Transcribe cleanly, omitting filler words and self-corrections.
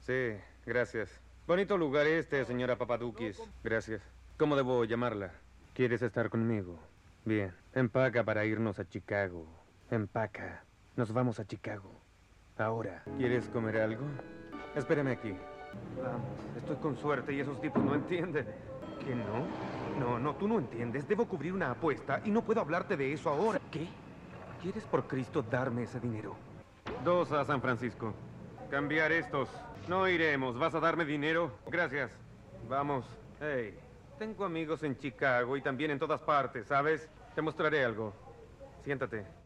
Sí, gracias. Bonito lugar este, señora Papadukis. Gracias. ¿Cómo debo llamarla? ¿Quieres estar conmigo? Bien. Empaca para irnos a Chicago. Empaca. Nos vamos a Chicago. Ahora. ¿Quieres comer algo? Espérame aquí. Vamos, estoy con suerte y esos tipos no entienden. ¿Qué no? No, tú no entiendes. Debo cubrir una apuesta y no puedo hablarte de eso ahora. ¿Qué? ¿Quieres por Cristo darme ese dinero? 2 a San Francisco. Cambiar estos. No iremos. ¿Vas a darme dinero? Gracias. Vamos. Hey, tengo amigos en Chicago y también en todas partes, ¿sabes? Te mostraré algo. Siéntate.